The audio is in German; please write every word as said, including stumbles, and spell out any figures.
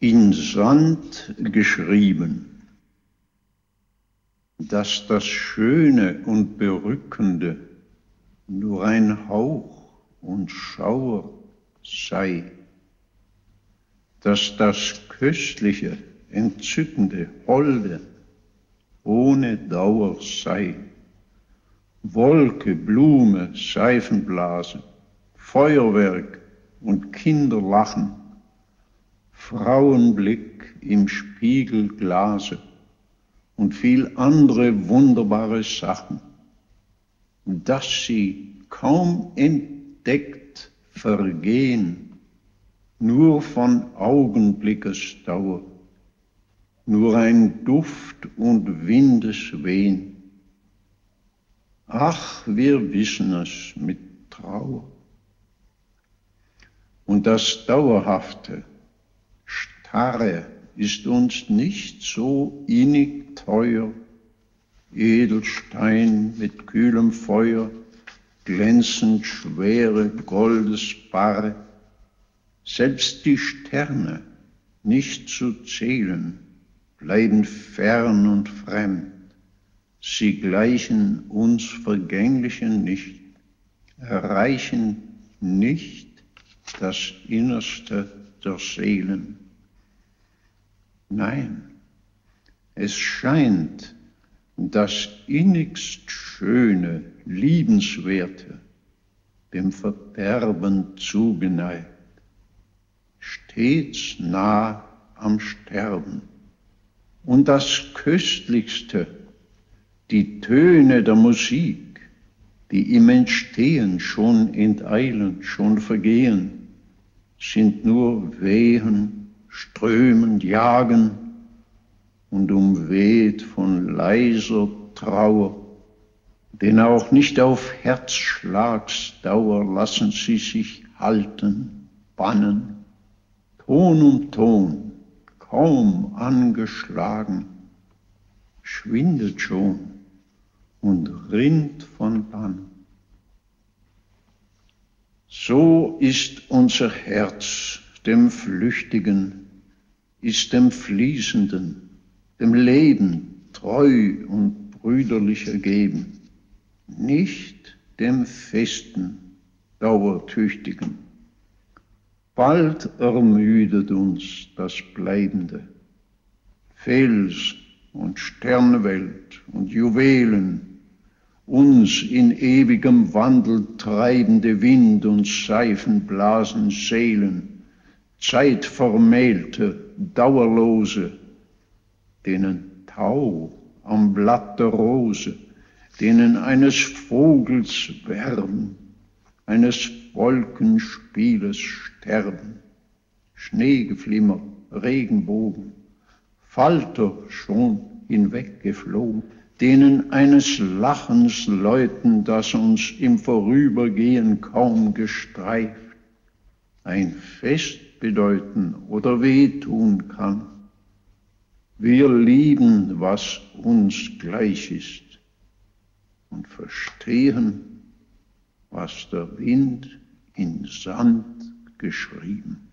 in Sand geschrieben, dass das Schöne und Berückende nur ein Hauch und Schauer sei, dass das Köstliche, Entzückende, Holde ohne Dauer sei. Wolke, Blume, Seifenblase, Feuerwerk und Kinderlachen, Frauenblick im Spiegelglase und viel andere wunderbare Sachen, dass sie kaum entdeckt vergehen, nur von Augenblickes Dauer, nur ein Duft und Windeswehen. Ach, wir wissen es mit Trauer. Und das Dauerhafte, Starre ist uns nicht so innig teuer, Edelstein mit kühlem Feuer, glänzend schwere Goldesbarre, selbst die Sterne nicht zu zählen, bleiben fern und fremd, sie gleichen uns Vergänglichen nicht, erreichen nicht das Innerste der Seelen. Nein, es scheint das innigst Schöne, Liebenswerte dem Verderben zugeneigt, stets nah am Sterben. Und das Köstlichste, die Töne der Musik, die im Entstehen schon enteilen, schon vergehen, sind nur Wehen, strömend jagen und umweht von leiser Trauer, denn auch nicht auf Herzschlagsdauer lassen sie sich halten, bannen, Ton um Ton, kaum angeschlagen, schwindet schon und rinnt von dann. So ist unser Herz dem Flüchtigen, ist dem Fließenden, dem Leben treu und brüderlich ergeben, nicht dem Festen, Dauertüchtigen. Bald ermüdet uns das Bleibende, Fels und Sternwelt und Juwelen, uns in ewigem Wandel treibende Wind und Seifenblasen Seelen, zeitvermählte, dauerlose, denen Tau am Blatt der Rose, denen eines Vogels Wärm, eines Wolkenspieles Sterben, Schneegeflimmer, Regenbogen, Falter schon hinweggeflogen, denen eines Lachens läuten, das uns im Vorübergehen kaum gestreift, ein Fest bedeuten oder wehtun kann. Wir lieben, was uns gleich ist und verstehen, was der Wind in Sand geschrieben.